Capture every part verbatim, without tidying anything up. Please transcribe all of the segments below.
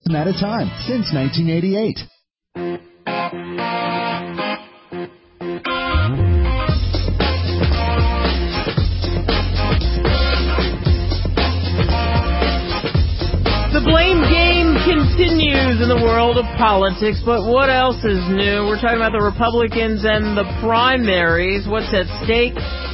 at a time since nineteen eighty-eight. The blame game continues in the world of politics, but what else is new? We're talking about the Republicans and the primaries. What's at stake?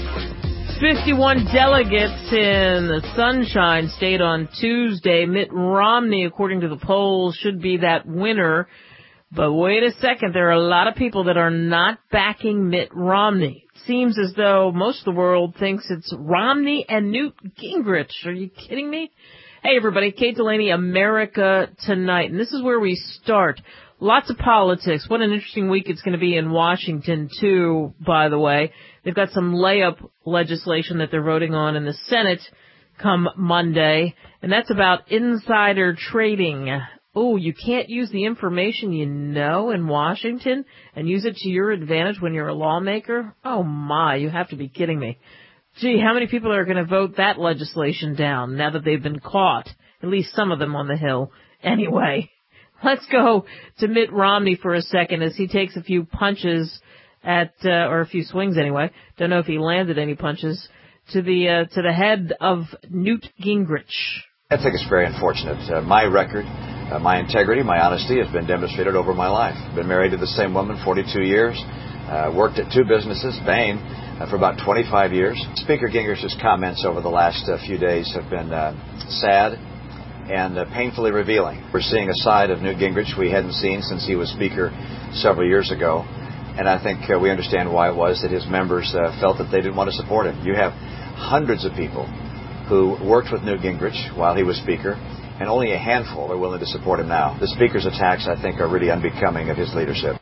fifty-one delegates in the Sunshine State on Tuesday. Mitt Romney, according to the polls, should be that winner. But wait a second, there are a lot of people that are not backing Mitt Romney. It seems as though most of the world thinks it's Romney and Newt Gingrich. Are you kidding me? Hey, everybody, Kate Delaney, America Tonight. And this is where we start. Lots of politics. What an interesting week it's going to be in Washington, too, by the way. They've got some layup legislation that they're voting on in the Senate come Monday, and that's about insider trading. Oh, you can't use the information you know in Washington and use it to your advantage when you're a lawmaker? Oh, my, you have to be kidding me. Gee, how many people are going to vote that legislation down now that they've been caught? At least some of them on the Hill. Anyway, let's go to Mitt Romney for a second as he takes a few punches at, uh, or a few swings anyway. Don't know if he landed any punches to the, uh, to the head of Newt Gingrich. I think it's very unfortunate. Uh, my record, uh, my integrity, my honesty has been demonstrated over my life. Been married to the same woman forty-two years. Uh, worked at two businesses, Bain, uh, for about twenty-five years. Speaker Gingrich's comments over the last uh, few days have been uh, sad and uh, painfully revealing. We're seeing a side of Newt Gingrich we hadn't seen since he was Speaker several years ago. And I think uh, we understand why it was that his members uh, felt that they didn't want to support him. You have hundreds of people who worked with Newt Gingrich while he was Speaker, and only a handful are willing to support him now. The Speaker's attacks, I think, are really unbecoming of his leadership.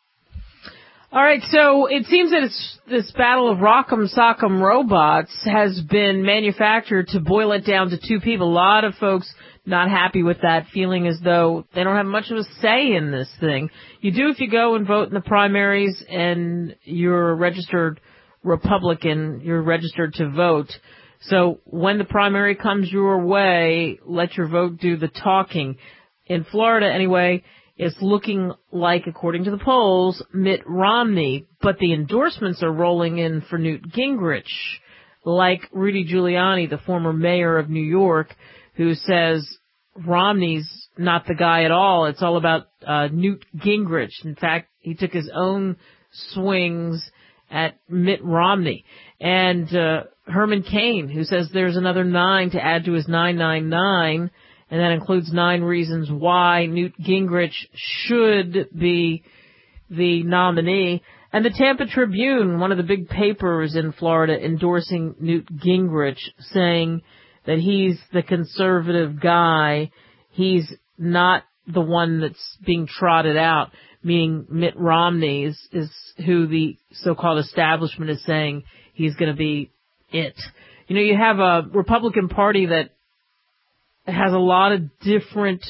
All right, so it seems that it's, this battle of Rock'em Sock'em Robots has been manufactured to boil it down to two people. A lot of folks not happy with that, feeling as though they don't have much of a say in this thing. You do if you go and vote in the primaries and you're a registered Republican, you're registered to vote. So when the primary comes your way, let your vote do the talking. In Florida, anyway, it's looking like, according to the polls, Mitt Romney, but the endorsements are rolling in for Newt Gingrich, like Rudy Giuliani, the former mayor of New York, who says Romney's not the guy at all. It's all about uh, Newt Gingrich. In fact, he took his own swings at Mitt Romney. And uh, Herman Cain, who says there's another nine to add to his nine nine nine, and that includes nine reasons why Newt Gingrich should be the nominee. And the Tampa Tribune, one of the big papers in Florida, endorsing Newt Gingrich, saying that he's the conservative guy. He's not the one that's being trotted out, meaning Mitt Romney is, is who the so-called establishment is saying he's going to be it. You know, you have a Republican Party that has a lot of different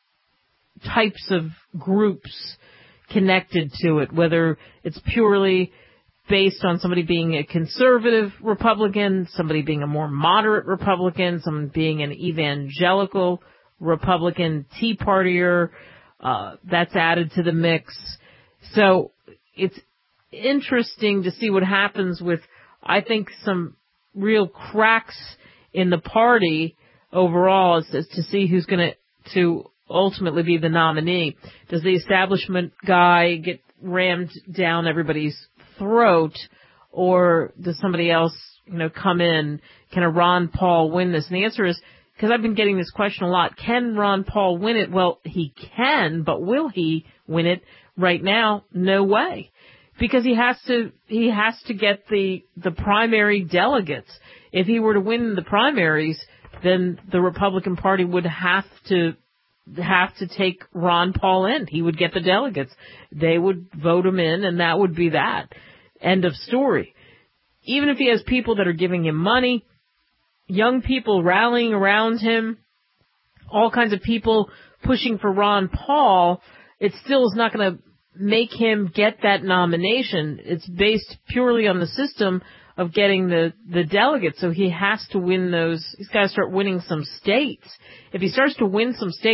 types of groups connected to it, whether it's purely based on somebody being a conservative Republican, somebody being a more moderate Republican, someone being an evangelical Republican, Tea Partier, uh, that's added to the mix. So it's interesting to see what happens with, I think, some real cracks in the party overall as, as to see who's going to to ultimately be the nominee. Does the establishment guy get rammed down everybody's throat, or does somebody else, you know, come in? Can a Ron Paul win this? And the answer is, because I've been getting this question a lot, can Ron Paul win it? Well, he can, but will he win it right now? No way. Because he has to, he has to get the, the primary delegates. If he were to win the primaries, then the Republican Party would have to have to take Ron Paul in. He would get the delegates. They would vote him in, and that would be that. End of story. Even if he has people that are giving him money, young people rallying around him, all kinds of people pushing for Ron Paul, it still is not going to make him get that nomination. It's based purely on the system of getting the, the delegates. So he has to win those. He's got to start winning some states. If he starts to win some states,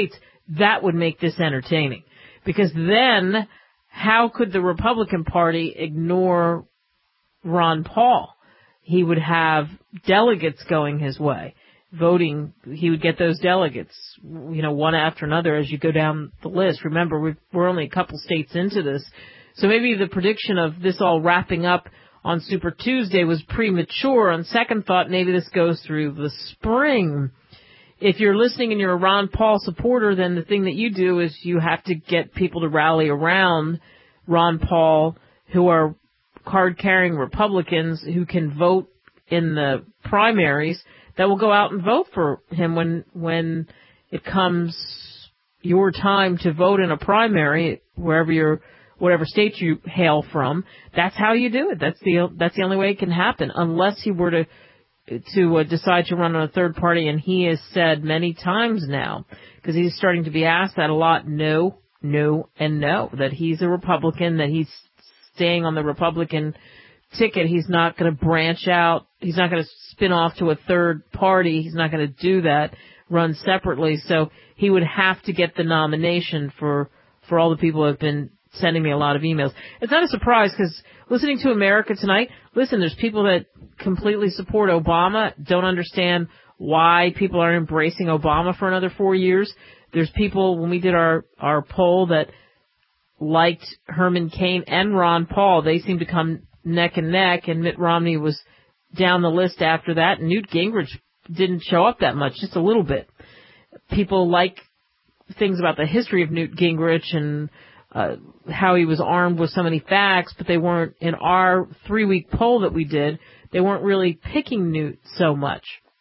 that would make this entertaining. Because then, how could the Republican Party ignore Ron Paul? He would have delegates going his way, voting. He would get those delegates, you know, one after another as you go down the list. Remember, we've, we're only a couple states into this. So maybe the prediction of this all wrapping up on Super Tuesday was premature. On second thought, maybe this goes through the spring. If you're listening and you're a Ron Paul supporter, then the thing that you do is you have to get people to rally around Ron Paul who are card-carrying Republicans who can vote in the primaries that will go out and vote for him when when it comes your time to vote in a primary, wherever you're, whatever state you hail from. That's how you do it. That's the that's the only way it can happen, unless he were to to uh, decide to run on a third party, and he has said many times now, because he's starting to be asked that a lot, no, no, and no, that he's a Republican, that he's staying on the Republican ticket. He's not going to branch out. He's not going to spin off to a third party. He's not going to do that, run separately. So he would have to get the nomination for, for all the people who have been sending me a lot of emails. It's not a surprise, because listening to America Tonight, listen, there's people that completely support Obama, don't understand why people aren't embracing Obama for another four years. There's people, when we did our, our poll, that liked Herman Cain and Ron Paul. They seemed to come neck and neck, and Mitt Romney was down the list after that. And Newt Gingrich didn't show up that much, just a little bit. People like things about the history of Newt Gingrich and uh, how he was armed with so many facts, but they weren't, in our three-week poll that we did, they weren't really picking Newt so much.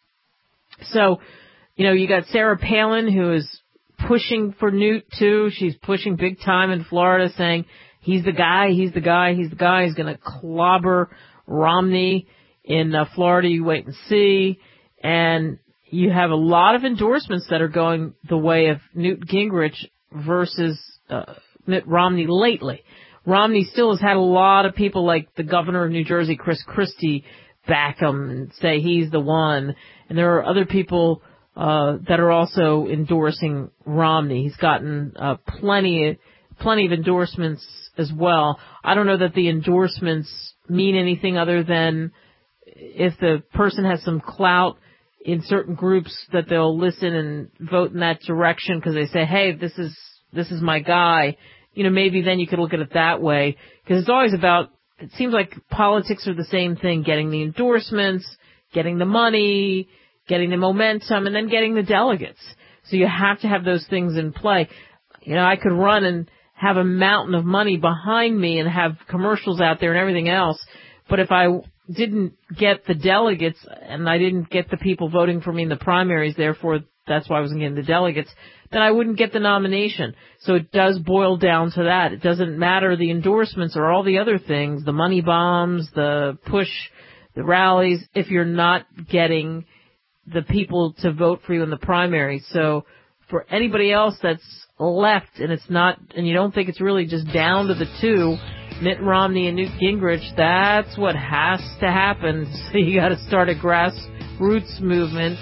So, you know, you got Sarah Palin, who is pushing for Newt, too. She's pushing big time in Florida, saying he's the guy, he's the guy, he's the guy. He's going to clobber Romney in uh, Florida. You wait and see. And you have a lot of endorsements that are going the way of Newt Gingrich versus uh, Mitt Romney lately. Romney still has had a lot of people like the governor of New Jersey, Chris Christie, back him and say he's the one. And there are other people uh that are also endorsing Romney. He's gotten uh, plenty, plenty of endorsements as well. I don't know that the endorsements mean anything other than if the person has some clout in certain groups, that they'll listen and vote in that direction because they say, hey, this is this is my guy. You know, maybe then you could look at it that way, because it's always about, it seems like politics are the same thing, getting the endorsements, getting the money, getting the momentum, and then getting the delegates. So you have to have those things in play. You know, I could run and have a mountain of money behind me and have commercials out there and everything else, but if I didn't get the delegates and I didn't get the people voting for me in the primaries, therefore that's why I wasn't getting the delegates, then I wouldn't get the nomination. So it does boil down to that. It doesn't matter the endorsements or all the other things, the money bombs, the push, the rallies, if you're not getting the people to vote for you in the primary. So for anybody else that's left, and it's not, and you don't think it's really just down to the two, Mitt Romney and Newt Gingrich, that's what has to happen. So you got to start a grassroots movement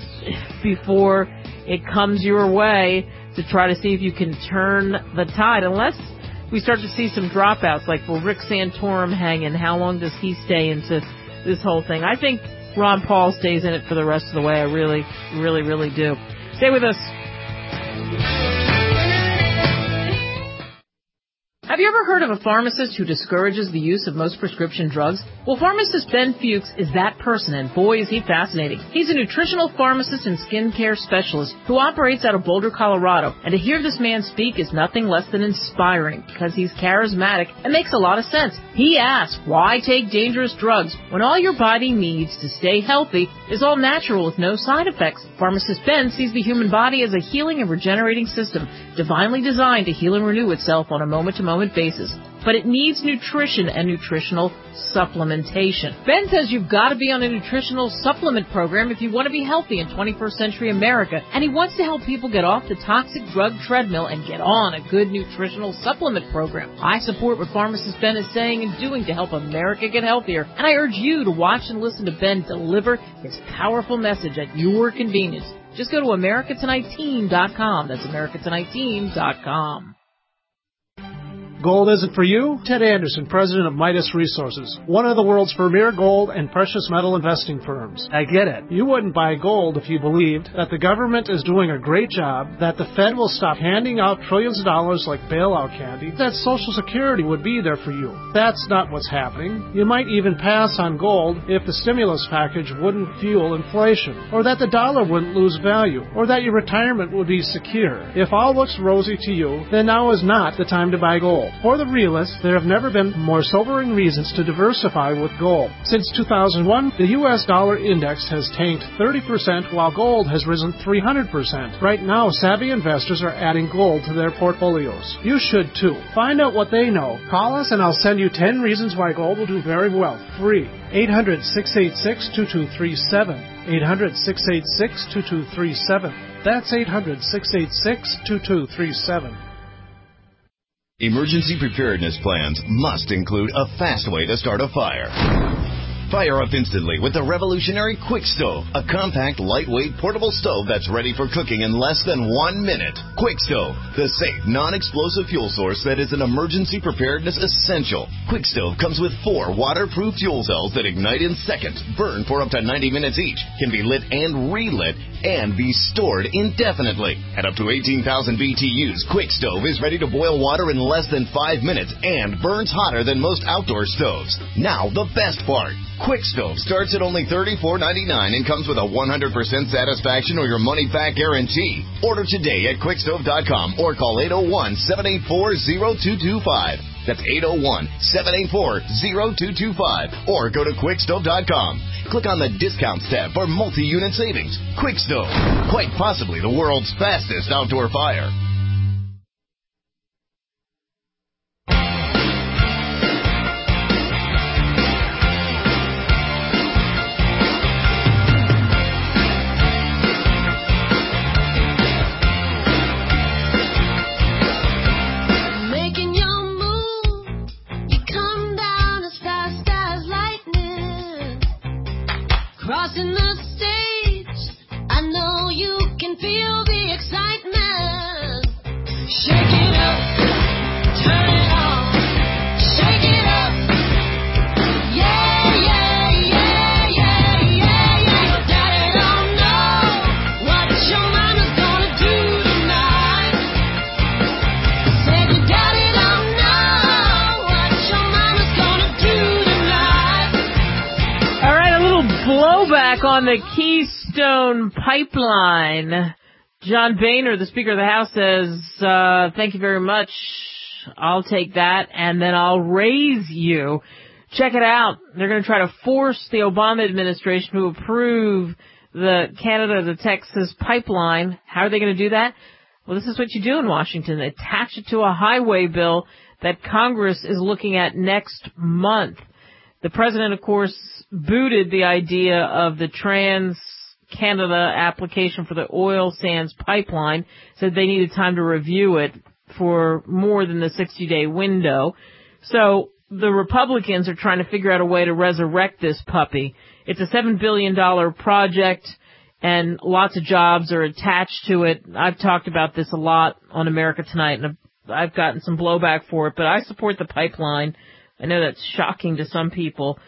before it comes your way to try to see if you can turn the tide. Unless we start to see some dropouts, like, will Rick Santorum hang in? How long does he stay into this whole thing? I think Ron Paul stays in it for the rest of the way. I really, really, really do. Stay with us. Have you ever heard of a pharmacist who discourages the use of most prescription drugs? Well, pharmacist Ben Fuchs is that person, and boy is he fascinating. He's a nutritional pharmacist and skincare specialist who operates out of Boulder, Colorado. And to hear this man speak is nothing less than inspiring, because he's charismatic and makes a lot of sense. He asks, why take dangerous drugs when all your body needs to stay healthy is all natural with no side effects? Pharmacist Ben sees the human body as a healing and regenerating system, divinely designed to heal and renew itself on a moment-to-moment frequent basis, but it needs nutrition and nutritional supplementation. Ben says you've got to be on a nutritional supplement program if you want to be healthy in twenty-first century America, and he wants to help people get off the toxic drug treadmill and get on a good nutritional supplement program. I support what pharmacist Ben is saying and doing to help America get healthier, and I urge you to watch and listen to Ben deliver his powerful message at your convenience. Just go to America Tonight Team dot com. That's America Tonight Team dot com. Gold isn't for you? Ted Anderson, president of Midas Resources, one of the world's premier gold and precious metal investing firms. I get it. You wouldn't buy gold if you believed that the government is doing a great job, that the Fed will stop handing out trillions of dollars like bailout candy, that Social Security would be there for you. That's not what's happening. You might even pass on gold if the stimulus package wouldn't fuel inflation, or that the dollar wouldn't lose value, or that your retirement would be secure. If all looks rosy to you, then now is not the time to buy gold. For the realists, there have never been more sobering reasons to diversify with gold. Since two thousand one, the U S dollar index has tanked thirty percent while gold has risen three hundred percent. Right now, savvy investors are adding gold to their portfolios. You should too. Find out what they know. Call us and I'll send you ten reasons why gold will do very well. Free. eight hundred, six eight six, two two three seven. eight hundred, six eight six, two two three seven. That's eight hundred, six eight six, two two three seven. Emergency preparedness plans must include a fast way to start a fire. Fire up instantly with the revolutionary Quick Stove, a compact, lightweight, portable stove that's ready for cooking in less than one minute. Quick Stove, the safe, non-explosive fuel source that is an emergency preparedness essential. Quick Stove comes with four waterproof fuel cells that ignite in seconds, burn for up to ninety minutes each, can be lit and relit, and be stored indefinitely. At up to eighteen thousand B T Us, Quick Stove is ready to boil water in less than five minutes and burns hotter than most outdoor stoves. Now, the best part. Quick Stove starts at only thirty-four ninety-nine and comes with a one hundred percent satisfaction or your money-back guarantee. Order today at quick stove dot com or call eight oh one, seven eight four, oh two two five. That's eight oh one, seven eight four, oh two two five. Or go to quick stove dot com. Click on the Discounts tab for multi-unit savings. Quick Stove, quite possibly the world's fastest outdoor fire. Crossing the stage, I know you can feel the excitement. Shake it up, turn it on, shake it up. Yeah, yeah, yeah, yeah, yeah, yeah. Your daddy don't know what your mama's gonna do tonight. Said your daddy don't know what your mama's gonna do tonight. All right, a little blowback on the Keystone Pipeline. John Boehner, the Speaker of the House, says, uh, thank you very much. I'll take that, and then I'll raise you. Check it out. They're going to try to force the Obama administration to approve the Canada to Texas pipeline. How are they going to do that? Well, this is what you do in Washington. They attach it to a highway bill that Congress is looking at next month. The president, of course, booted the idea of the Trans-Canada application for the oil sands pipeline, said they needed time to review it for more than the sixty-day window. So the Republicans are trying to figure out a way to resurrect this puppy. It's a seven billion dollars project, and lots of jobs are attached to it. I've talked about this a lot on America Tonight, and I've gotten some blowback for it, but I support the pipeline. I know that's shocking to some people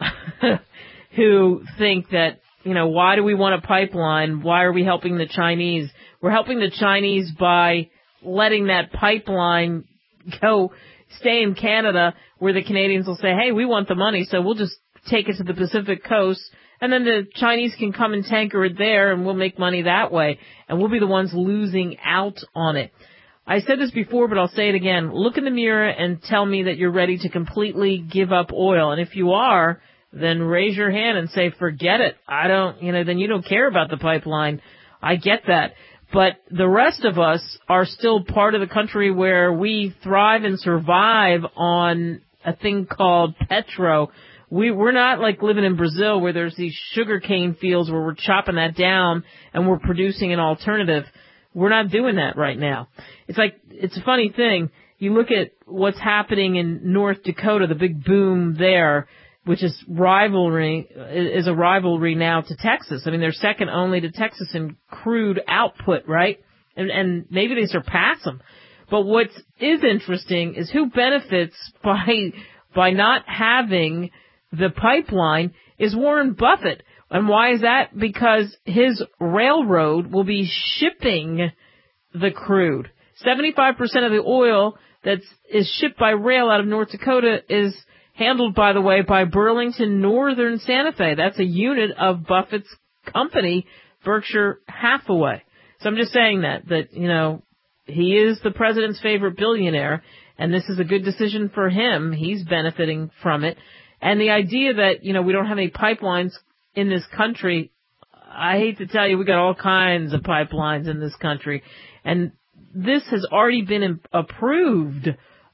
who think that, you know, why do we want a pipeline? Why are we helping the Chinese? We're helping the Chinese by letting that pipeline go, stay in Canada, where the Canadians will say, hey, we want the money, so we'll just take it to the Pacific coast, and then the Chinese can come and tanker it there, and we'll make money that way, and we'll be the ones losing out on it. I said this before, but I'll say it again. Look in the mirror and tell me that you're ready to completely give up oil. And if you are, then raise your hand and say, forget it. I don't, you know, then you don't care about the pipeline. I get that. But the rest of us are still part of the country where we thrive and survive on a thing called petro. We, we're not like living in Brazil where there's these sugarcane fields where we're chopping that down and we're producing an alternative. We're not doing that right now. It's like, it's a funny thing. You look at what's happening in North Dakota, the big boom there, which is rivalry, is a rivalry now to Texas. I mean, they're second only to Texas in crude output, right? And, and maybe they surpass them. But what is interesting is who benefits by, by not having the pipeline is Warren Buffett. And why is that? Because his railroad will be shipping the crude. seventy-five percent of the oil that is shipped by rail out of North Dakota is handled, by the way, by Burlington Northern Santa Fe. That's a unit of Buffett's company, Berkshire Hathaway. So I'm just saying that, that, you know, he is the president's favorite billionaire, and this is a good decision for him. He's benefiting from it. And the idea that, you know, we don't have any pipelines in this country, I hate to tell you, we got all kinds of pipelines in this country. And this has already been approved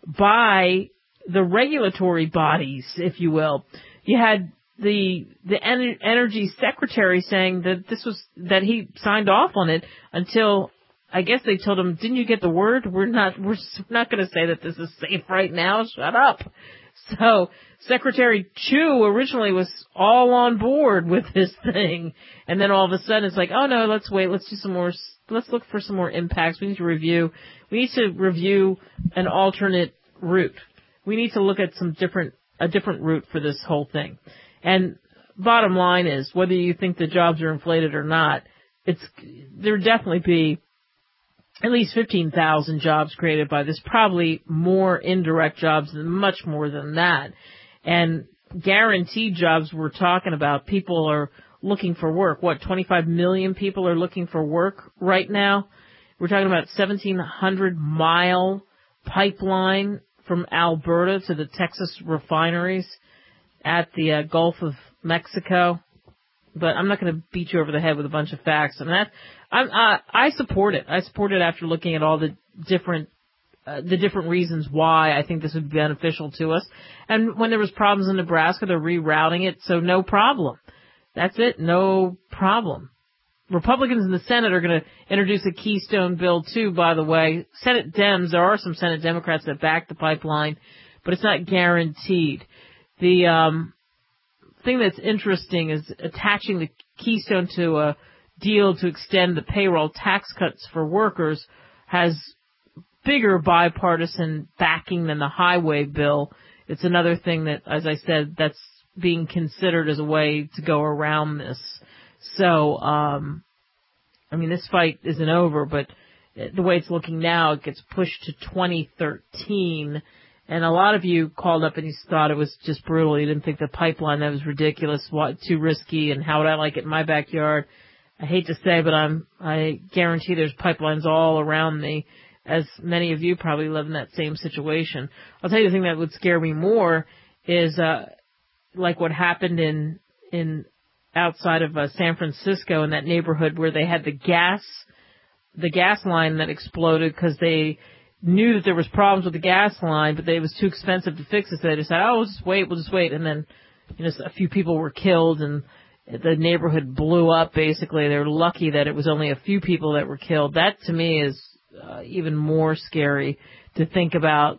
by the regulatory bodies, if you will. You had the the energy secretary saying that this was that he signed off on it until I guess they told him, "Didn't you get the word? We're not we're not going to say that this is safe right now. Shut up." So Secretary Chu originally was all on board with this thing, and then all of a sudden it's like, "Oh no, let's wait. Let's do some more. Let's look for some more impacts. We need to review. We need to review an alternate route. We need to look at some different, a different route for this whole thing." And bottom line is, whether you think the jobs are inflated or not, it's, there would definitely be at least fifteen thousand jobs created by this, probably more indirect jobs than much more than that. And guaranteed jobs we're talking about, people are looking for work. What, twenty-five million people are looking for work right now? We're talking about seventeen hundred mile pipeline from Alberta to the Texas refineries at the uh, Gulf of Mexico. But I'm not going to beat you over the head with a bunch of facts. And that, I'm, uh, I support it. I support it after looking at all the different, uh, the different reasons why I think this would be beneficial to us. And when there was problems in Nebraska, they're rerouting it, so no problem. That's it, no problem. Republicans in the Senate are going to introduce a Keystone bill too, by the way. Senate Dems, there are some Senate Democrats that back the pipeline, but it's not guaranteed. The um, thing that's interesting is attaching the Keystone to a deal to extend the payroll tax cuts for workers has bigger bipartisan backing than the highway bill. It's another thing that, as I said, that's being considered as a way to go around this. So, um, I mean, this fight isn't over, but the way it's looking now, it gets pushed to twenty thirteen. And a lot of you called up and you thought it was just brutal. You didn't think the pipeline, that was ridiculous, what, too risky, and how would I like it in my backyard? I hate to say, but I'm, I guarantee there's pipelines all around me, as many of you probably live in that same situation. I'll tell you the thing that would scare me more is, uh, like what happened in, in, outside of uh, San Francisco in that neighborhood where they had the gas, the gas line that exploded because they knew that there was problems with the gas line, but they, it was too expensive to fix it, so they decided, oh, we'll just wait, we'll just wait. And then, you know, a few people were killed and the neighborhood blew up, basically. They were lucky that it was only a few people that were killed. That, to me, is uh, even more scary to think about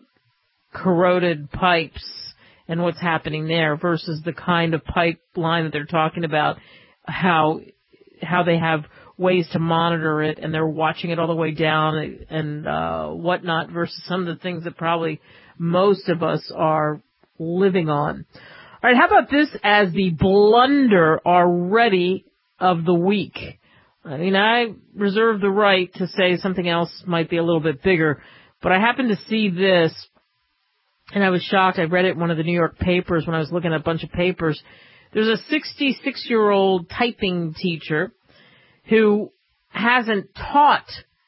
corroded pipes and what's happening there versus the kind of pipeline that they're talking about, how how they have ways to monitor it and they're watching it all the way down and uh, whatnot versus some of the things that probably most of us are living on. All right, how about this as the blunder already of the week? I mean, I reserve the right to say something else might be a little bit bigger, but I happened to see this, and I was shocked. I read it in one of the New York papers when I was looking at a bunch of papers. There's a sixty-six-year-old typing teacher who hasn't taught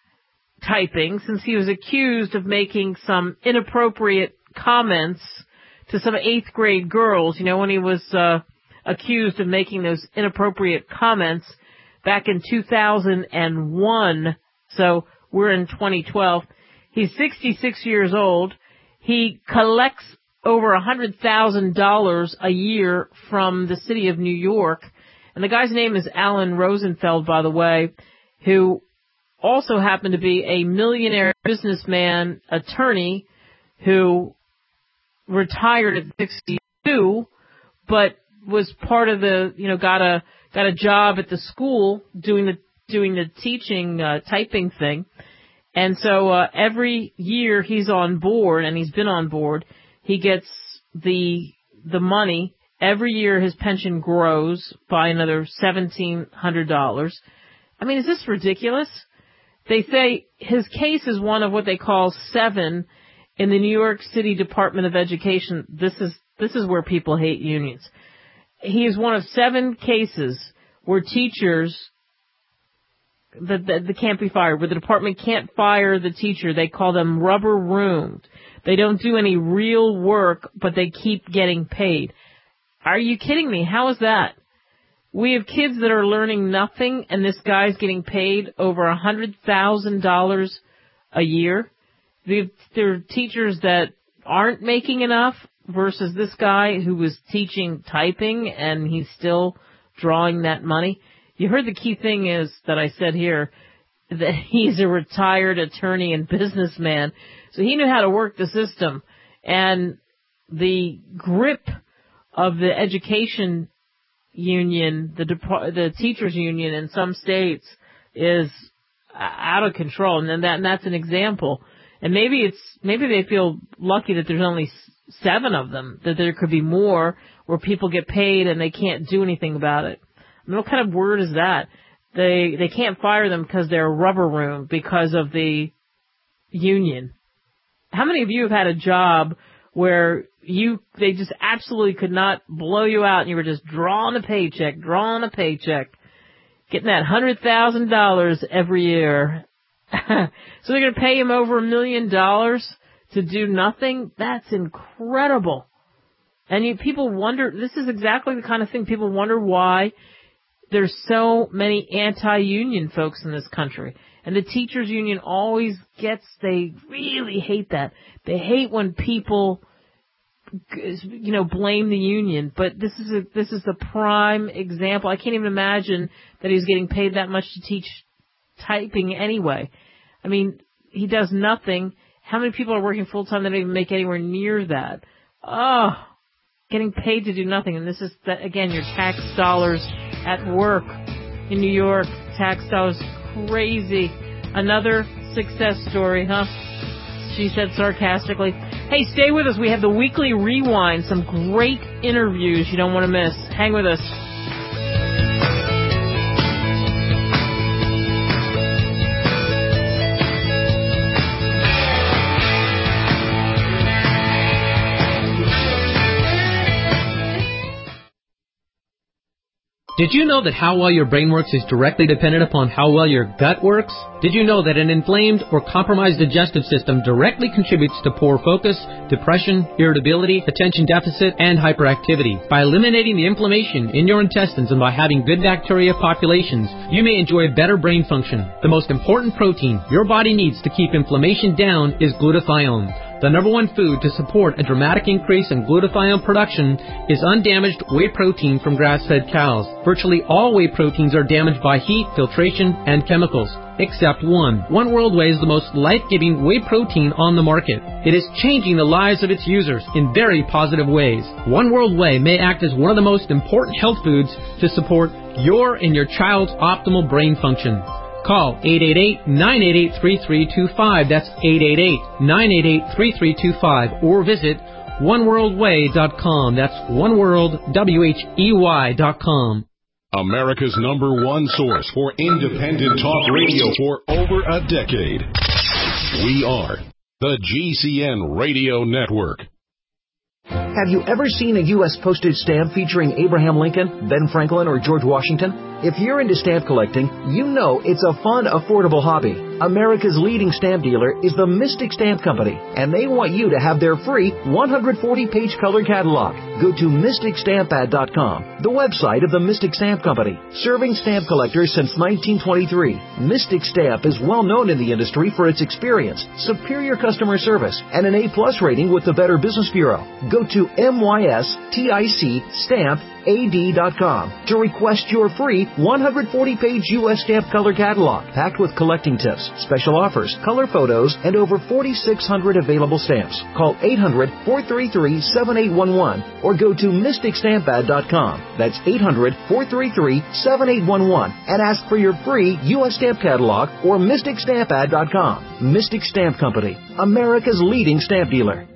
typing since he was accused of making some inappropriate comments to some eighth grade girls. You know, when he was uh, accused of making those inappropriate comments back in two thousand one, So we're in twenty twelve. He's sixty-six years old. He collects over one hundred thousand dollars a year from the city of New York. And the guy's name is Alan Rosenfeld, by the way, who also happened to be a millionaire businessman attorney who retired at sixty-two, but was part of the, you know, got a got a job at the school doing the doing the teaching uh, typing thing. And so uh, every year he's on board, and he's been on board, he gets the the money. Every year his pension grows by another seventeen hundred dollars. I mean, is this ridiculous? They say his case is one of what they call seven in the New York City Department of Education. This is this is where people hate unions. He is one of seven cases where teachers that, that, that can't be fired, where the department can't fire the teacher. They call them rubber-roomed. They don't do any real work, but they keep getting paid. Are you kidding me? How is that? We have kids that are learning nothing, and this guy's getting paid over one hundred thousand dollars a year. There are teachers that aren't making enough versus this guy who was teaching typing, and he's still drawing that money. You heard the key thing is that I said here, that he's a retired attorney and businessman. So he knew how to work the system. And the grip of the education union, the dep- the teachers union in some states is out of control. And then that, and that's an example. And maybe it's, maybe they feel lucky that there's only seven of them, that there could be more where people get paid and they can't do anything about it. I mean, what kind of word is that? They they can't fire them because they're rubber room because of the union. How many of you have had a job where you they just absolutely could not blow you out and you were just drawing a paycheck, drawing a paycheck, getting that one hundred thousand dollars every year? So they're going to pay him over a million dollars to do nothing? That's incredible. And you, people wonder, this is exactly the kind of thing people wonder why there's so many anti-union folks in this country. And the teachers union always gets, they really hate that. They hate when people, you know, blame the union. But this is a, this is the prime example. I can't even imagine that he's getting paid that much to teach typing anyway. I mean, he does nothing. How many people are working full-time that don't even make anywhere near that? Oh, getting paid to do nothing. And this is, that, again, your tax dollars at work in New York. Tax dollars, crazy. Another success story, huh? She said sarcastically. Hey, stay with us. We have the weekly rewind. Some great interviews you don't want to miss. Hang with us. Did you know that how well your brain works is directly dependent upon how well your gut works? Did you know that an inflamed or compromised digestive system directly contributes to poor focus, depression, irritability, attention deficit, and hyperactivity? By eliminating the inflammation in your intestines and by having good bacteria populations, you may enjoy better brain function. The most important protein your body needs to keep inflammation down is glutathione. The number one food to support a dramatic increase in glutathione production is undamaged whey protein from grass-fed cows. Virtually all whey proteins are damaged by heat, filtration, and chemicals, except one. One World Whey is the most life-giving whey protein on the market. It is changing the lives of its users in very positive ways. One World Whey may act as one of the most important health foods to support your and your child's optimal brain function. Call eight eight eight, nine eight eight, three three two five. That's eight eight eight, nine eight eight, three three two five. Or visit one world way dot com. That's oneworld, W H E Y dot com. America's number one source for independent talk radio for over a decade. We are the G C N Radio Network. Have you ever seen a U S postage stamp featuring Abraham Lincoln, Ben Franklin, or George Washington? If you're into stamp collecting, you know it's a fun, affordable hobby. America's leading stamp dealer is the Mystic Stamp Company, and they want you to have their free one hundred forty page color catalog. Go to mystic stamp ad dot com, the website of the Mystic Stamp Company. Serving stamp collectors since nineteen twenty-three, Mystic Stamp is well known in the industry for its experience, superior customer service, and an A-plus rating with the Better Business Bureau. Go to mystic stamp A D dot com to request your free one hundred forty page U S stamp color catalog packed with collecting tips, special offers, color photos, and over forty-six hundred available stamps. Call eight hundred, four three three, seven eight one one or go to mystic stamp ad dot com. That's eight hundred, four three three, seven eight one one and ask for your free U S stamp catalog or mystic stamp ad dot com. Mystic Stamp Company, America's leading stamp dealer.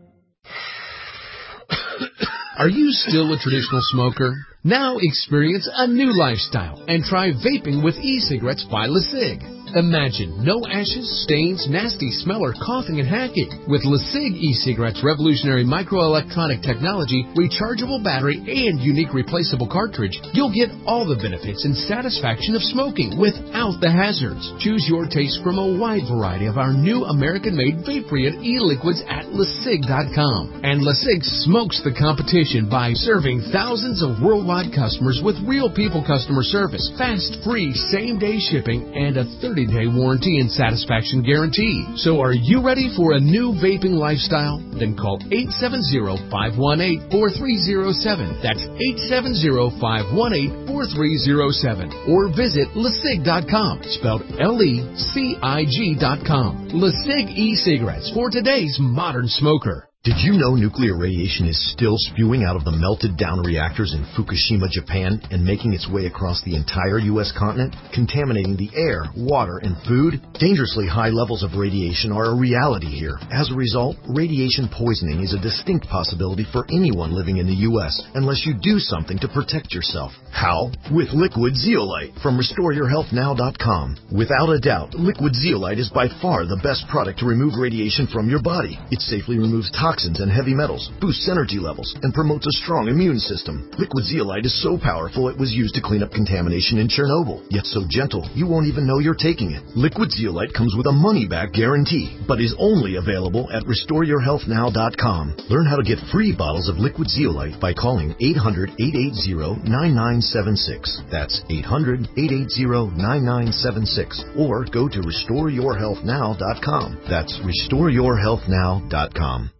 Are you still a traditional smoker? Now experience a new lifestyle and try vaping with e-cigarettes by LeSig. Imagine no ashes, stains, nasty smell, or coughing and hacking. With LeSig e-cigarettes' revolutionary microelectronic technology, rechargeable battery, and unique replaceable cartridge, you'll get all the benefits and satisfaction of smoking without the hazards. Choose your taste from a wide variety of our new American-made vape-free e-liquids at LeSig dot com. And LeSig smokes the competition by serving thousands of worldwide customers with real people customer service, fast, free, same-day shipping, and a thirty day warranty and satisfaction guarantee. So are you ready for a new vaping lifestyle? Then call eight seven zero, five one eight, four three zero seven. That's eight seven zero, five one eight, four three zero seven. Or visit LeSig dot com, spelled L E C I G dot com. LeSig e-cigarettes for today's modern smoker. Did you know nuclear radiation is still spewing out of the melted down reactors in Fukushima, Japan, and making its way across the entire U S continent, contaminating the air, water, and food? Dangerously high levels of radiation are a reality here. As a result, radiation poisoning is a distinct possibility for anyone living in the U S unless you do something to protect yourself. How? With Liquid Zeolite from restore your health now dot com. Without a doubt, Liquid Zeolite is by far the best product to remove radiation from your body. It safely removes toxins and heavy metals, boosts energy levels, and promotes a strong immune system. Liquid Zeolite is so powerful it was used to clean up contamination in Chernobyl, yet so gentle you won't even know you're taking it. Liquid Zeolite comes with a money-back guarantee, but is only available at restore your health now dot com. Learn how to get free bottles of Liquid Zeolite by calling eight hundred, eight eight zero, nine nine seven six. That's eight hundred, eight eight zero, nine nine seven six. Or go to restore your health now dot com. That's restore your health now dot com.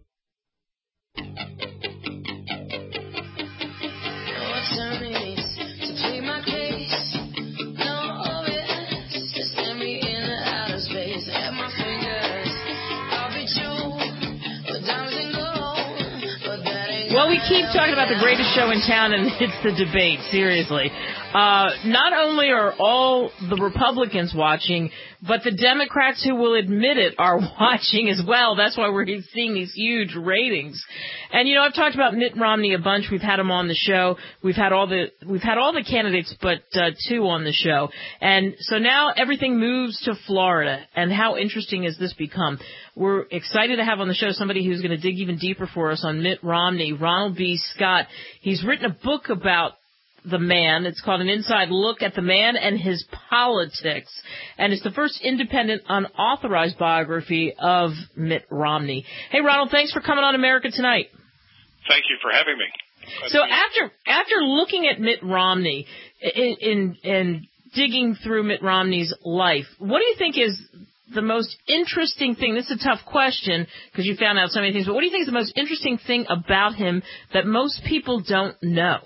Well, we keep talking about the greatest show in town, and it's the debate, seriously. Uh, not only are all the Republicans watching, but the Democrats who will admit it are watching as well. That's why we're seeing these huge ratings. And, you know, I've talked about Mitt Romney a bunch. We've had him on the show. We've had all the, we've had all the candidates but uh, two on the show. And so now everything moves to Florida. And how interesting has this become? We're excited to have on the show somebody who's going to dig even deeper for us on Mitt Romney, Ronald B. Scott. He's written a book about the man. It's called An Inside Look at the Man and His Politics. And it's the first independent, unauthorized biography of Mitt Romney. Hey, Ronald, thanks for coming on America Tonight. Thank you for having me. So after after looking at Mitt Romney in, in, in digging through Mitt Romney's life, what do you think is the most interesting thing? This is a tough question because you found out so many things, but what do you think is the most interesting thing about him that most people don't know?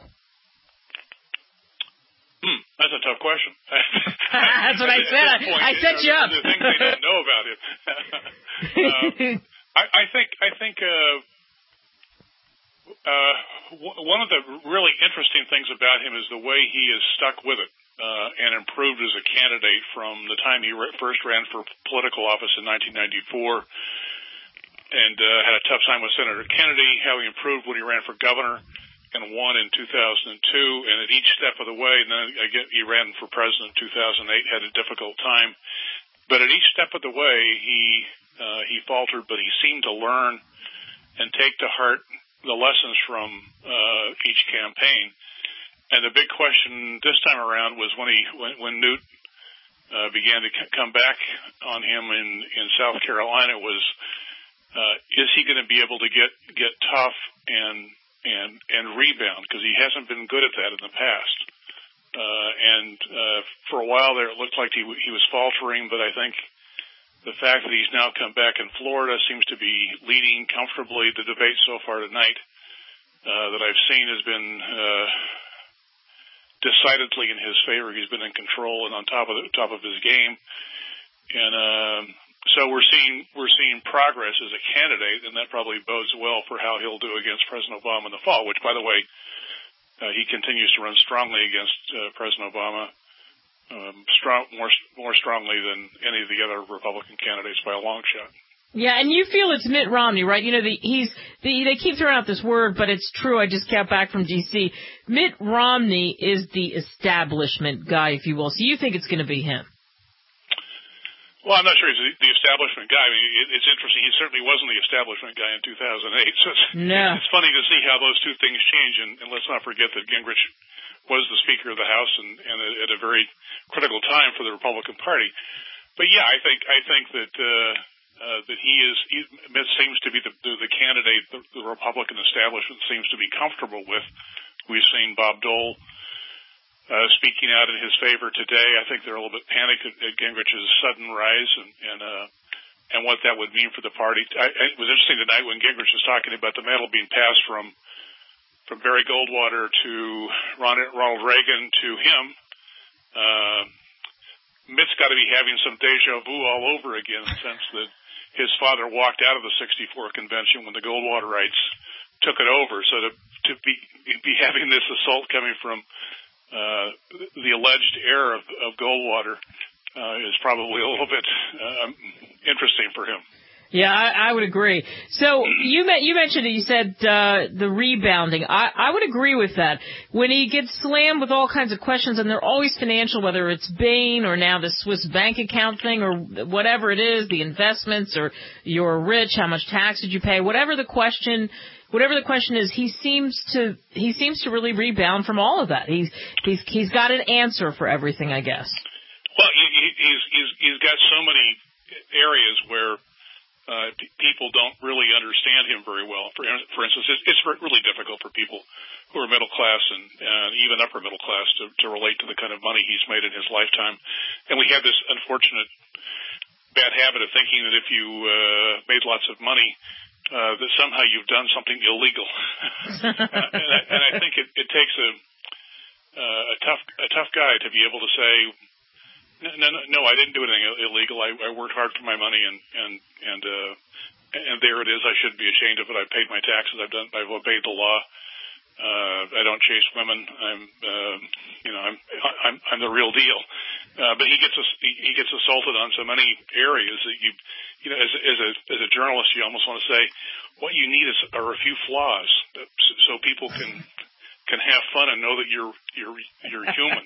Hmm, that's a tough question. That's what I said. I, point, I set you up. The things they don't know about him. uh, I, I think. I think. Uh, uh, w- one of the really interesting things about him is the way he has stuck with it uh, and improved as a candidate from the time he re- first ran for political office in nineteen ninety-four, and uh, had a tough time with Senator Kennedy. How he improved when he ran for governor and won in two thousand two, and at each step of the way, and then again, he ran for president in two thousand eight, had a difficult time. But at each step of the way, he uh, he faltered, but he seemed to learn and take to heart the lessons from uh, each campaign. And the big question this time around was when he when, when Newt uh, began to c- come back on him in, in South Carolina was, uh, is he going to be able to get, get tough and, and, and rebound? Because he hasn't been good at that in the past. Uh, and, uh, for a while there, it looked like he, he was faltering, but I think the fact that he's now come back in Florida seems to be leading comfortably. The debate so far tonight, uh, that I've seen has been, uh, decidedly in his favor. He's been in control and on top of the top of his game. And, um, so we're seeing, we're seeing progress as a candidate, and that probably bodes well for how he'll do against President Obama in the fall, which, by the way, Uh, he continues to run strongly against uh, President Obama, um, strong, more more strongly than any of the other Republican candidates by a long shot. Yeah, and you feel it's Mitt Romney, right? You know, the, he's the, they keep throwing out this word, but it's true. I just got back from D C. Mitt Romney is the establishment guy, if you will. So you think it's going to be him? Well, I'm not sure he's the establishment guy. I mean, it, it's interesting. He certainly wasn't the establishment guy in two thousand eight. So it's, no. it's funny to see how those two things change. And, and let's not forget that Gingrich was the Speaker of the House and, and at a very critical time for the Republican Party. But yeah, I think I think that uh, uh, that he is. He, Mitt seems to be the, the, the candidate the, the Republican establishment seems to be comfortable with. We've seen Bob Dole Uh, speaking out in his favor today. I think they're a little bit panicked at, at Gingrich's sudden rise and and, uh, and what that would mean for the party. I, it was interesting tonight when Gingrich was talking about the mantle being passed from from Barry Goldwater to Ron, Ronald Reagan to him. Uh, Mitt's got to be having some deja vu all over again, in the sense that his father walked out of the sixty-four convention when the Goldwaterites took it over. So to to be be having this assault coming from Uh, the alleged heir of, of Goldwater uh, is probably a little bit uh, interesting for him. Yeah, I, I would agree. So you met, you mentioned that you said uh, the rebounding. I, I would agree with that. When he gets slammed with all kinds of questions, and they're always financial, whether it's Bain or now the Swiss bank account thing or whatever it is, the investments or you're rich, how much tax did you pay, whatever the question. Whatever the question is, he seems to he seems to really rebound from all of that. He's he's he's got an answer for everything, I guess. Well, he, he's he's he's got so many areas where uh, p- people don't really understand him very well. For for instance, it's, it's really difficult for people who are middle class and, and even upper middle class to, to relate to the kind of money he's made in his lifetime. And we have this unfortunate bad habit of thinking that if you uh, made lots of money, Uh, that somehow you've done something illegal, uh, and, I, and I think it, it takes a, uh, a tough a tough guy to be able to say, no, no, no I didn't do anything illegal. I, I worked hard for my money, and and and uh, and there it is. I shouldn't be ashamed of it. I paid my taxes. I've done. I've obeyed the law. Uh, I don't chase women. I'm, uh, you know, I'm I'm I'm the real deal. Uh, but he gets he gets assaulted on so many areas that you. You know, as, as a as a journalist, you almost want to say, what you need is are a few flaws, so people can can have fun and know that you're you're you're human.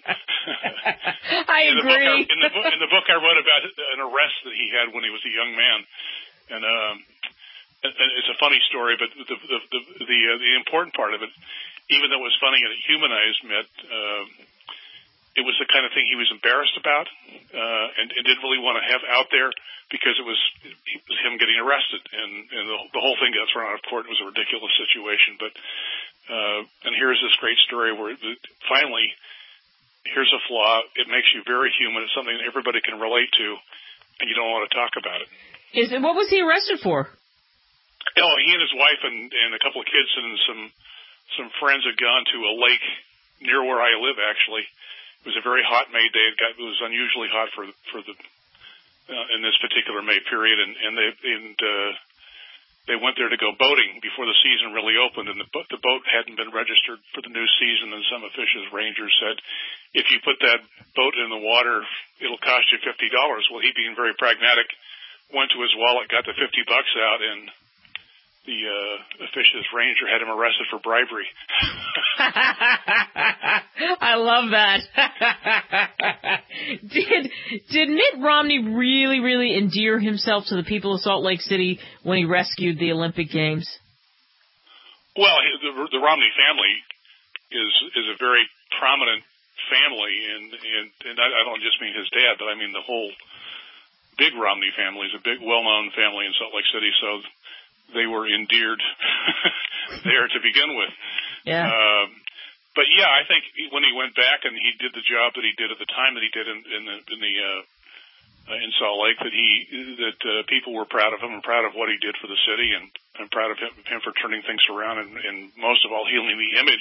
I in agree. The book I, in the book, in the book I wrote about an arrest that he had when he was a young man, and um, and it's a funny story, but the the the the, uh, the important part of it, even though it was funny and it humanized Mitt. Uh, It was the kind of thing he was embarrassed about, uh, and, and didn't really want to have out there because it was, it was him getting arrested, and, and the, the whole thing got thrown out of court. It was a ridiculous situation, but uh, and here's this great story where it, finally, here's a flaw. It makes you very human. It's something that everybody can relate to, and you don't want to talk about it. Is it? What was he arrested for? Oh, he and his wife and, and a couple of kids and some some friends had gone to a lake near where I live, actually. It was a very hot May day. It, got, it was unusually hot for for the uh, in this particular May period, and and they and uh, they went there to go boating before the season really opened, and the bo- the boat hadn't been registered for the new season. And some officials, rangers, said, if you put that boat in the water, it'll cost you fifty dollars. Well, he, being very pragmatic, went to his wallet, got the fifty bucks out, and the uh, officious ranger had him arrested for bribery. I love that. did did Mitt Romney really, really endear himself to the people of Salt Lake City when he rescued the Olympic Games? Well, the, the Romney family is is a very prominent family, and and, and I, I don't just mean his dad, but I mean the whole big Romney family is a big, well-known family in Salt Lake City, so they were endeared there to begin with. Yeah. Um, but yeah, I think when he went back and he did the job that he did at the time that he did in, in the in the uh, uh, in Salt Lake, that he that uh, people were proud of him and proud of what he did for the city, and, and proud of him, him for turning things around, and, and most of all, healing the image.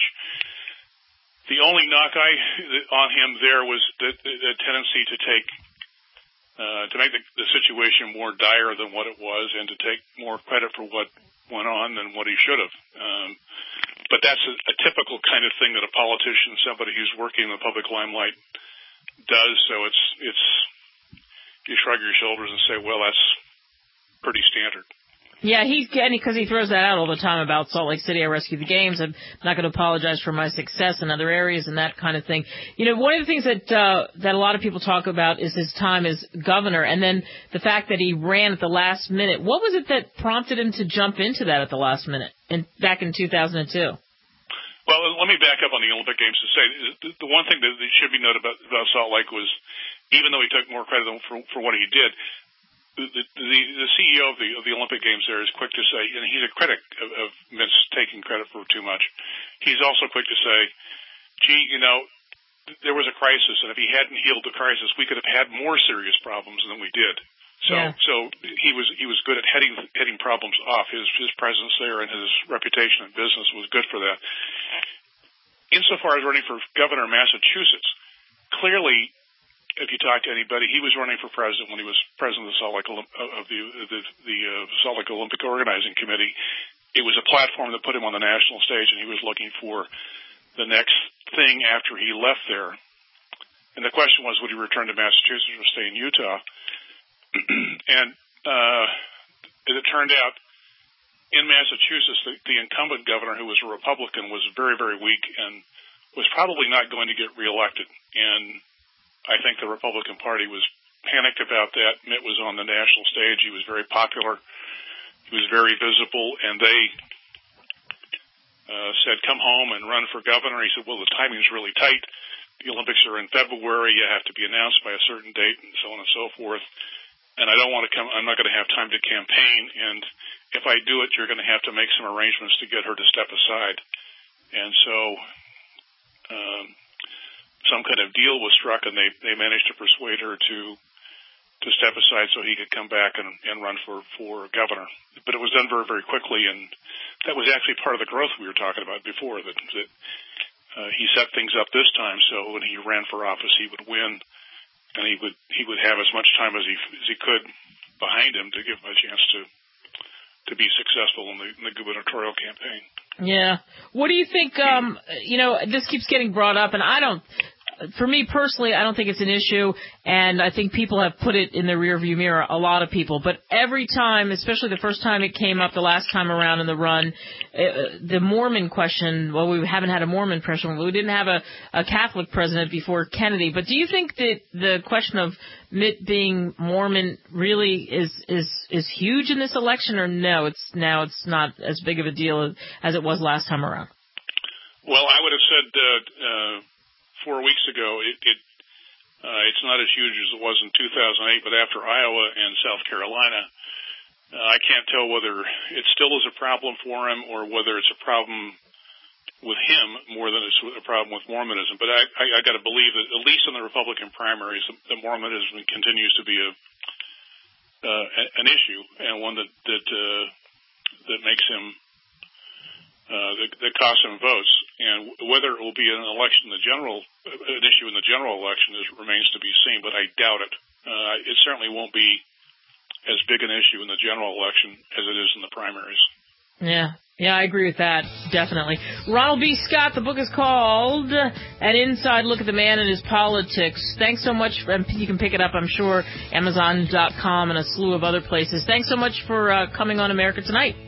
The only knock I on him there was the, the tendency to take. Uh, to make the, the situation more dire than what it was, and to take more credit for what went on than what he should have. Um, but that's a, a typical kind of thing that a politician, somebody who's working in the public limelight, does. So it's it's you shrug your shoulders and say, well, that's pretty standard. Yeah, he's getting, because he throws that out all the time about Salt Lake City, I rescued the games, I'm not going to apologize for my success in other areas and that kind of thing. You know, one of the things that uh, that a lot of people talk about is his time as governor, and then the fact that he ran at the last minute. What was it that prompted him to jump into that at the last minute, in, back in two thousand two? Well, let me back up on the Olympic Games to say the one thing that should be noted about, about Salt Lake was, even though he took more credit for, for what he did, The, the, the C E O of the, of the Olympic Games there is quick to say, and he's a critic of, of Vince taking credit for too much. He's also quick to say, gee, you know, there was a crisis, and if he hadn't healed the crisis, we could have had more serious problems than we did. So, yeah. so he was he was good at heading heading problems off. His his presence there and his reputation in business was good for that. Insofar as running for governor of Massachusetts, clearly, if you talk to anybody, he was running for president when he was president of the Salt Lake Olymp- of the the, the uh, Salt Lake Olympic Organizing Committee. It was a platform that put him on the national stage, and he was looking for the next thing after he left there. And the question was, would he return to Massachusetts or stay in Utah? and uh, as it turned out, in Massachusetts, the, the incumbent governor, who was a Republican, was very, very weak and was probably not going to get reelected. And I think the Republican Party was panicked about that. Mitt was on the national stage. He was very popular. He was very visible, and they uh, said, come home and run for governor. He said, well, the timing's really tight. The Olympics are in February. You have to be announced by a certain date, and so on and so forth. And I don't want to come, I'm not going to have time to campaign, and if I do it, you're going to have to make some arrangements to get her to step aside. And so, um, some kind of deal was struck, and they, they managed to persuade her to to step aside so he could come back and, and run for, for governor. But it was done very, very quickly, and that was actually part of the growth we were talking about before, that, that uh, he set things up this time so when he ran for office he would win, and he would he would have as much time as he as he could behind him to give him a chance to to be successful in the, in the gubernatorial campaign. Yeah. What do you think, um, you know, this keeps getting brought up, and I don't, for me personally, I don't think it's an issue, and I think people have put it in the rearview mirror, a lot of people. But every time, especially the first time it came up, the last time around in the run, uh, the Mormon question, well, we haven't had a Mormon president. We didn't have a, a Catholic president before Kennedy. But do you think that the question of Mitt being Mormon really is is is huge in this election, or no, it's now it's not as big of a deal as it was last time around? Well, I would have said uh, uh, four weeks ago it, it uh, it's not as huge as it was in two thousand eight, but after Iowa and South Carolina, uh, I can't tell whether it still is a problem for him or whether it's a problem with him more than it's a problem with Mormonism. But I, I, I got to believe that at least in the Republican primaries, the, the Mormonism continues to be a uh, an issue, and one that that uh, that makes him uh, that, that costs him votes. And whether it will be an election, the general an issue in the general election, is remains to be seen. But I doubt it. Uh, it certainly won't be as big an issue in the general election as it is in the primaries. Yeah. Yeah, I agree with that, definitely. Ronald B. Scott, the book is called An Inside Look at the Man and His Politics. Thanks so much. For, you can pick it up, I'm sure, Amazon dot com and a slew of other places. Thanks so much for uh, coming on America Tonight.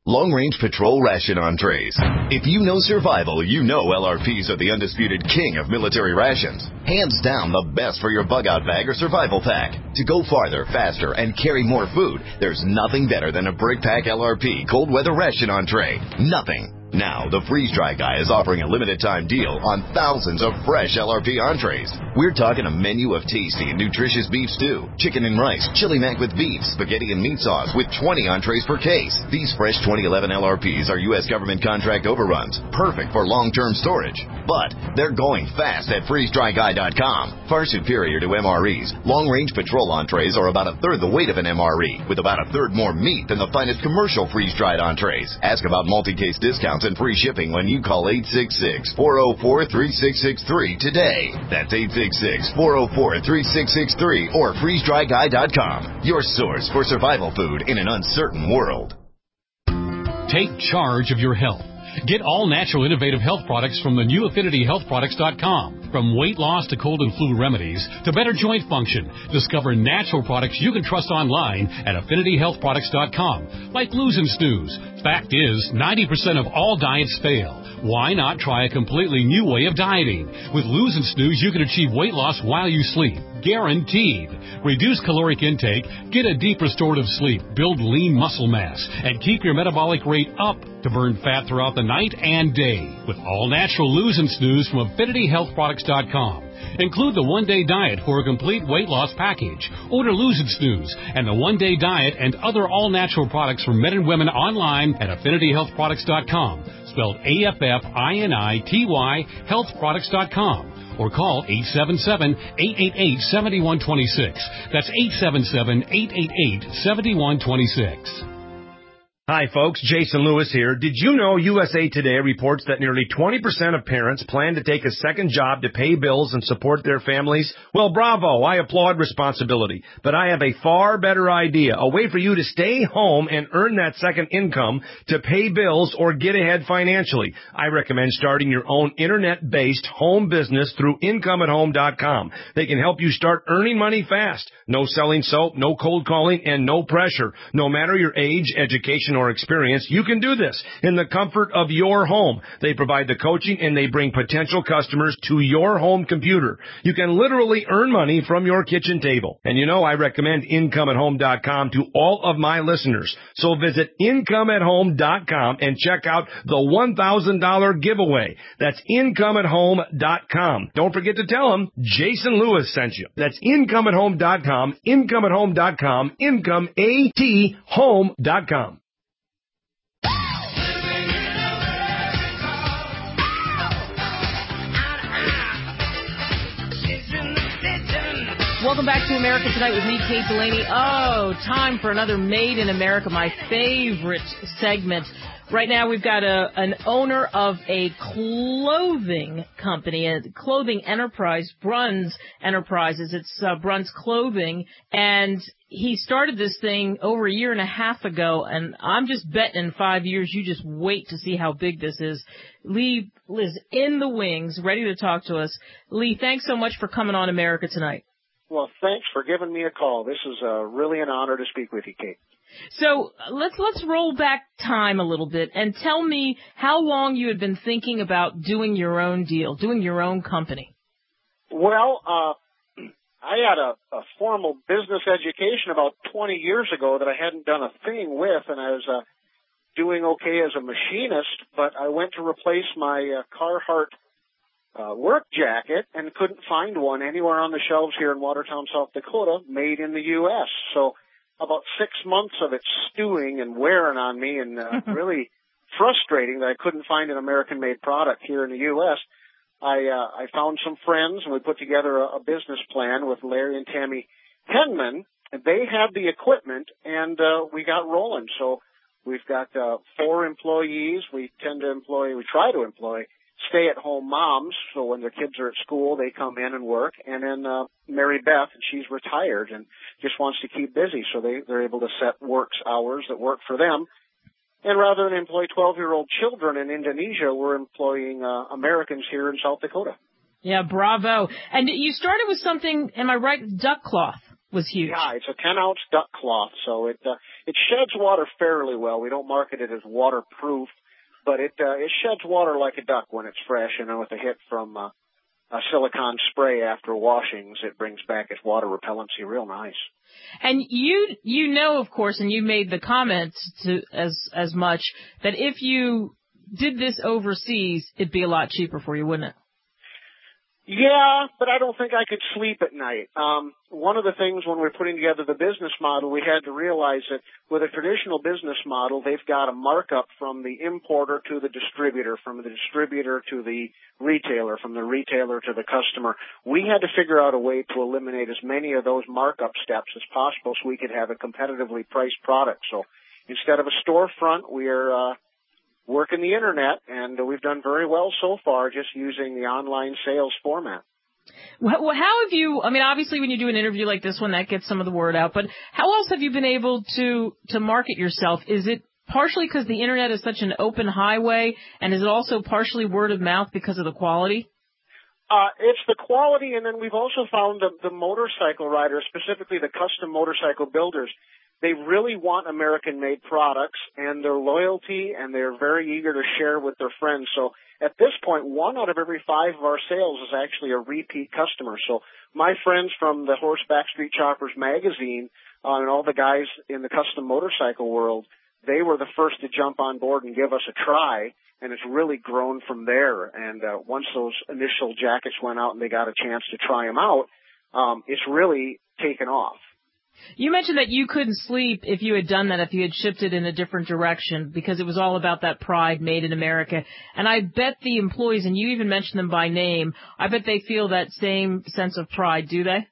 Long Range Patrol Ration Entrees. If you know survival, you know L R Ps are the undisputed king of military rations. Hands down the best for your bug-out bag or survival pack. To go farther, faster, and carry more food, there's nothing better than a BrickPack L R P cold weather ration entree. Nothing. Now, the Freeze Dry Guy is offering a limited time deal on thousands of fresh L R P entrees. We're talking a menu of tasty and nutritious beef stew, chicken and rice, chili mac with beef, spaghetti and meat sauce with twenty entrees per case. These fresh twenty eleven L R Ps are U S government contract overruns, perfect for long-term storage. But they're going fast at freeze dry guy dot com. Far superior to M R Es, long-range patrol entrees are about a third the weight of an M R E, with about a third more meat than the finest commercial freeze-dried entrees. Ask about multi-case discounts and free shipping when you call eight six six, four oh four, three six six three today. That's eight six six, four oh four, three six six three or freeze dry guy dot com. Your source for survival food in an uncertain world. Take charge of your health. Get all natural innovative health products from the new affinity health products dot com. From weight loss to cold and flu remedies to better joint function, discover natural products you can trust online at affinity health products dot com, like Lose and Snooze. Fact is, ninety percent of all diets fail. Why not try a completely new way of dieting? With Lose and Snooze, you can achieve weight loss while you sleep. Guaranteed. Reduce caloric intake, get a deep restorative sleep, build lean muscle mass, and keep your metabolic rate up to burn fat throughout the night and day. With all natural Lose and Snooze from affinity health products dot com. Include the one-day diet for a complete weight loss package. Order Lose and Snooze and the one-day diet and other all-natural products for men and women online at affinity health products dot com. Spelled A F F I N I T Y health products dot com. Or call eight seven seven, eight eight eight, seven one two six. That's eight seven seven, eight eight eight, seven one two six. Hi, folks. Jason Lewis here. Did you know U S A Today reports that nearly twenty percent of parents plan to take a second job to pay bills and support their families? Well, bravo. I applaud responsibility. But I have a far better idea, a way for you to stay home and earn that second income to pay bills or get ahead financially. I recommend starting your own internet-based home business through income at home dot com. They can help you start earning money fast. No selling soap, no cold calling, and no pressure. No matter your age, education, or experience, you can do this in the comfort of your home. They provide the coaching and they bring potential customers to your home computer. You can literally earn money from your kitchen table. And you know I recommend income at home dot com to all of my listeners. So visit income at home dot com and check out the one thousand dollars giveaway. That's income at home dot com. Don't forget to tell them Jason Lewis sent you. That's income at home dot com, income at home dot com, income at home dot com. Welcome back to America Tonight with me, Kate Delaney. Oh, time for another Made in America, my favorite segment. Right now we've got a an owner of a clothing company, a clothing enterprise, Bruns Enterprises. It's uh, Bruns Clothing, and he started this thing over a year and a half ago, and I'm just betting in five years you just wait to see how big this is. Lee is in the wings, ready to talk to us. Lee, thanks so much for coming on America Tonight. Well, thanks for giving me a call. This is uh, really an honor to speak with you, Kate. So let's let's roll back time a little bit and tell me how long you had been thinking about doing your own deal, doing your own company. Well, uh, I had a, a formal business education about twenty years ago that I hadn't done a thing with, and I was uh, doing okay as a machinist, but I went to replace my uh, Carhartt Uh, work jacket and couldn't find one anywhere on the shelves here in Watertown, South Dakota, made in the U S So about six months of it stewing and wearing on me and uh, really frustrating that I couldn't find an American-made product here in the U S I uh, I found some friends and we put together a, a business plan with Larry and Tammy Henman. And they had the equipment and uh, we got rolling. So we've got uh, four employees. We tend to employ, we try to employ stay-at-home moms, so when their kids are at school, they come in and work. And then uh, Mary Beth, she's retired and just wants to keep busy, so they, they're able to set works hours that work for them. And rather than employ twelve-year-old children in Indonesia, we're employing uh, Americans here in South Dakota. Yeah, bravo. And you started with something, am I right, duck cloth? was huge. Yeah, it's a ten ounce duck cloth, so it uh, it sheds water fairly well. We don't market it as waterproof, but it uh, it sheds water like a duck when it's fresh, and then with a hit from uh, a silicone spray after washings, it brings back its water repellency real nice. And you you know, of course, and you made the comments to as as much that if you did this overseas, it'd be a lot cheaper for you, wouldn't it? Yeah, but I don't think I could sleep at night. Um, one of the things when we're putting together the business model, we had to realize that with a traditional business model, they've got a markup from the importer to the distributor, from the distributor to the retailer, from the retailer to the customer. We had to figure out a way to eliminate as many of those markup steps as possible so we could have a competitively priced product. So instead of a storefront, we're uh, working the internet, and we've done very well so far just using the online sales format. Well, how have you, I mean, obviously when you do an interview like this one, that gets some of the word out, but how else have you been able to, to market yourself? Is it partially because the internet is such an open highway, and is it also partially word of mouth because of the quality? Uh, it's the quality, and then we've also found the, the motorcycle riders, specifically the custom motorcycle builders, they really want American-made products, and their loyalty, and they're very eager to share with their friends. So at this point, one out of every five of our sales is actually a repeat customer. So my friends from the Horseback Street Choppers magazine uh, and all the guys in the custom motorcycle world, they were the first to jump on board and give us a try, and it's really grown from there. And uh, once those initial jackets went out and they got a chance to try them out, um, it's really taken off. You mentioned that you couldn't sleep if you had done that, if you had shifted in a different direction, because it was all about that pride made in America. And I bet the employees, and you even mentioned them by name, I bet they feel that same sense of pride, do they?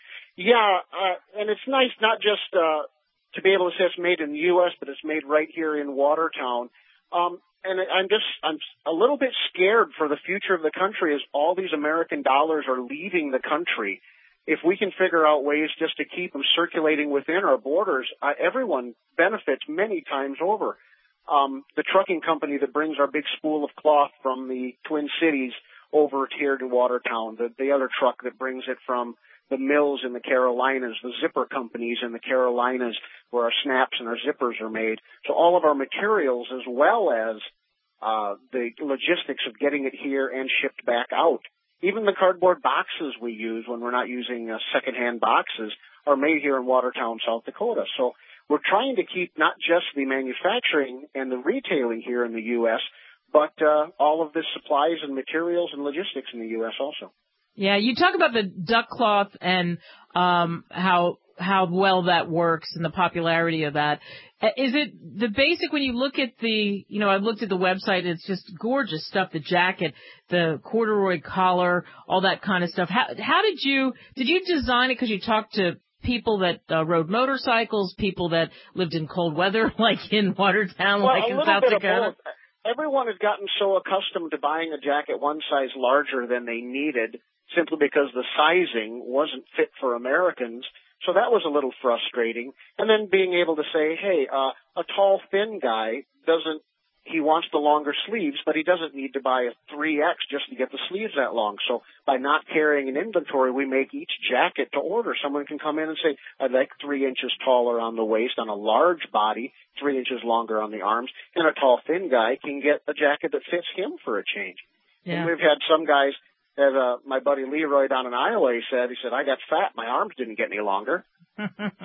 Yeah, uh, and it's nice not just uh, to be able to say it's made in the U S, but it's made right here in Watertown. Um, and I'm just, I'm a little bit scared for the future of the country as all these American dollars are leaving the country. If we can figure out ways just to keep them circulating within our borders, uh, everyone benefits many times over. Um, the trucking company that brings our big spool of cloth from the Twin Cities over here to Watertown, the, the other truck that brings it from the mills in the Carolinas, the zipper companies in the Carolinas where our snaps and our zippers are made. So all of our materials as well as uh, the logistics of getting it here and shipped back out. Even the cardboard boxes we use when we're not using uh, secondhand boxes are made here in Watertown, South Dakota. So we're trying to keep not just the manufacturing and the retailing here in the U S, but uh, all of the supplies and materials and logistics in the U S also. Yeah, you talk about the duck cloth and um, how how well that works and the popularity of that. Is it the basic, when you look at the, you know, I looked at the website, it's just gorgeous stuff, the jacket, the corduroy collar, all that kind of stuff. How, how did you, did you design it because you talked to people that uh, rode motorcycles, people that lived in cold weather, like in Watertown, well, like in a South bit Dakota? Of both. Everyone has gotten so accustomed to buying a jacket one size larger than they needed simply because the sizing wasn't fit for Americans. So that was a little frustrating. And then being able to say, hey, uh, a tall, thin guy doesn't, he wants the longer sleeves, but he doesn't need to buy a three X just to get the sleeves that long. So by not carrying an inventory, we make each jacket to order. Someone can come in and say, I'd like three inches taller on the waist on a large body, three inches longer on the arms, and a tall, thin guy can get a jacket that fits him for a change. Yeah. And we've had some guys, as uh, my buddy Leroy down in Iowa, he said, he said, I got fat, my arms didn't get any longer. so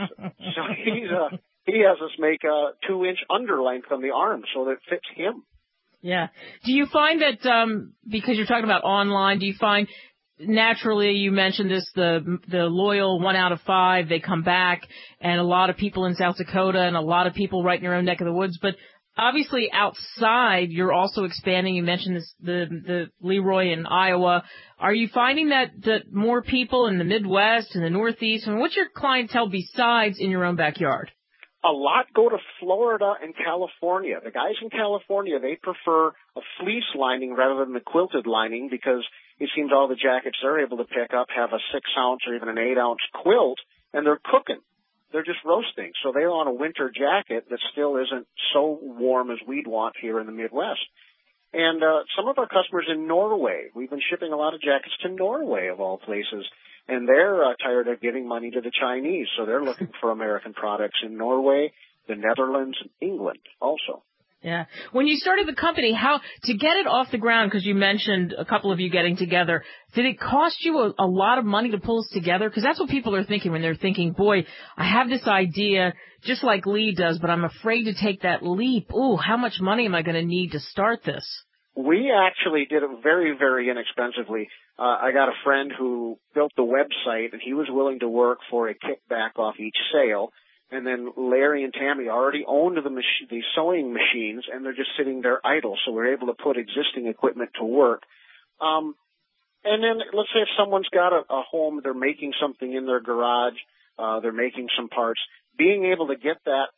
so he's, uh, he has us make a two-inch underlength on the arm so that it fits him. Yeah. Do you find that, um, because you're talking about online, do you find naturally, you mentioned this, the the loyal one out of five, they come back, and a lot of people in South Dakota and a lot of people right in your own neck of the woods, but obviously outside, you're also expanding. You mentioned this, the the Leroy in Iowa. Are you finding that, that more people in the Midwest and the Northeast, I mean, what's your clientele besides in your own backyard? A lot go to Florida and California. The guys in California, they prefer a fleece lining rather than the quilted lining because it seems all the jackets they're able to pick up have a six ounce or even an eight ounce quilt, and they're cooking. They're just roasting. So they want a winter jacket that still isn't so warm as we'd want here in the Midwest. And uh, some of our customers in Norway, we've been shipping a lot of jackets to Norway, of all places. And they're uh, tired of giving money to the Chinese, so they're looking for American products in Norway, the Netherlands, and England also. Yeah. When you started the company, how to get it off the ground, because you mentioned a couple of you getting together, did it cost you a, a lot of money to pull this together? Because that's what people are thinking when they're thinking, boy, I have this idea just like Lee does, but I'm afraid to take that leap. Ooh, how much money am I going to need to start this? We actually did it very, very inexpensively. Uh, I got a friend who built the website, and he was willing to work for a kickback off each sale. And then Larry and Tammy already owned the mach- the sewing machines, and they're just sitting there idle. So we're able to put existing equipment to work. Um, and then let's say if someone's got a, a home, they're making something in their garage, uh, they're making some parts, being able to get that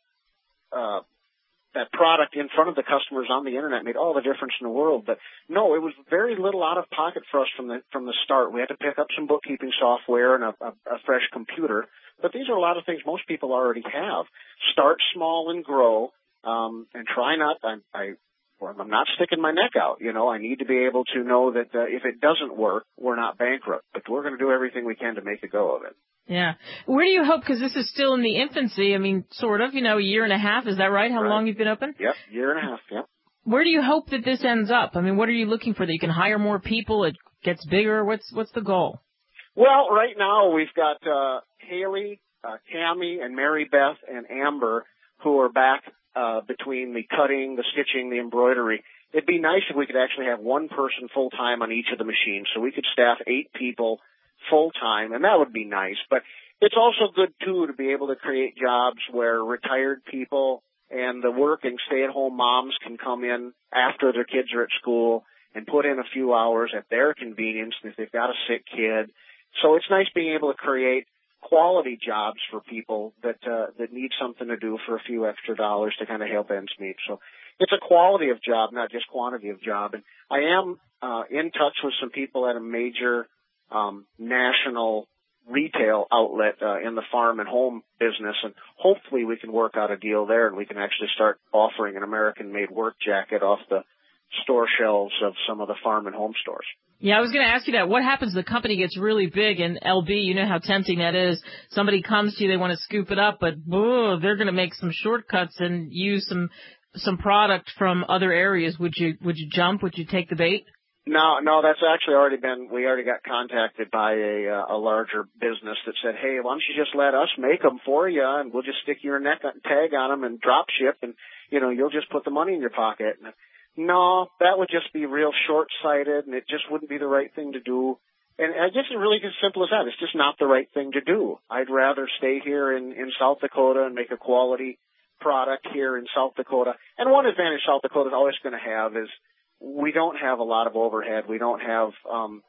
uh, that product in front of the customers on the internet made all the difference in the world. But no, it was very little out of pocket for us from the from the start. We had to pick up some bookkeeping software and a, a, a fresh computer. But these are a lot of things most people already have. Start small and grow, um, and try not. I, I, well, I'm not sticking my neck out. You know, I need to be able to know that uh, if it doesn't work, we're not bankrupt. But we're going to do everything we can to make a go of it. Yeah. Where do you hope? Because this is still in the infancy. I mean, sort of. You know, a year and a half. Is that right? How right. long you've been open? Yep, year and a half. Yep. Where do you hope that this ends up? I mean, what are you looking for? That you can hire more people? It gets bigger? What's what's the goal? Well, right now we've got uh, Haley, uh, Tammy, and Mary Beth and Amber, who are back uh, between the cutting, the stitching, the embroidery. It'd be nice if we could actually have one person full time on each of the machines, so we could staff eight people full time, and that would be nice. But it's also good too to be able to create jobs where retired people and the working stay-at-home moms can come in after their kids are at school and put in a few hours at their convenience if they've got a sick kid. So it's nice being able to create quality jobs for people that uh, that need something to do for a few extra dollars to kind of help ends meet. So it's a quality of job, not just quantity of job. And I am uh, in touch with some people at a major um, national retail outlet uh, in the farm and home business, and hopefully we can work out a deal there, and we can actually start offering an American-made work jacket off the store shelves of some of the farm and home stores. Yeah, I was going to ask you that. What happens? The company gets really big, and L B, you know how tempting that is. Somebody comes to you, they want to scoop it up, but boo, they're going to make some shortcuts and use some some product from other areas. Would you would you jump? Would you take the bait? No, no, that's actually already been, we already got contacted by a uh, a larger business that said, hey, why don't you just let us make them for you, and we'll just stick your neck tag on them and drop ship, and, you know, you'll just put the money in your pocket. And, no, that would just be real short-sighted, and it just wouldn't be the right thing to do. And I guess it's really as simple as that. It's just not the right thing to do. I'd rather stay here in, in South Dakota and make a quality product here in South Dakota. And one advantage South Dakota is always going to have is we don't have a lot of overhead. We don't have um,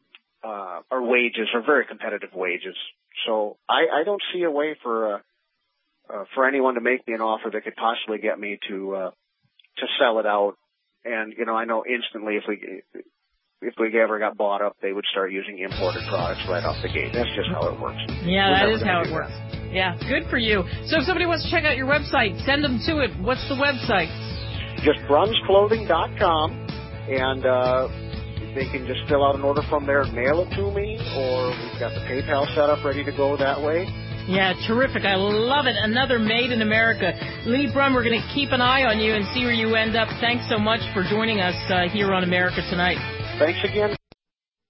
uh, our wages are very competitive wages. So I, I don't see a way for uh, uh, for anyone to make me an offer that could possibly get me to uh, to sell it out. And you know, I know instantly if we if we ever got bought up, they would start using imported products right off the gate. That's just how it works. Yeah, We're that never is how gonna it do works. that. Yeah, good for you. So if somebody wants to check out your website, send them to it. What's the website? Just bruns clothing dot com, and uh, they can just fill out an order from there and mail it to me, or we've got the PayPal set up ready to go that way. Yeah, terrific. I love it. Another Made in America. Lee Brum, we're going to keep an eye on you and see where you end up. Thanks so much for joining us uh, here on America Tonight. Thanks again.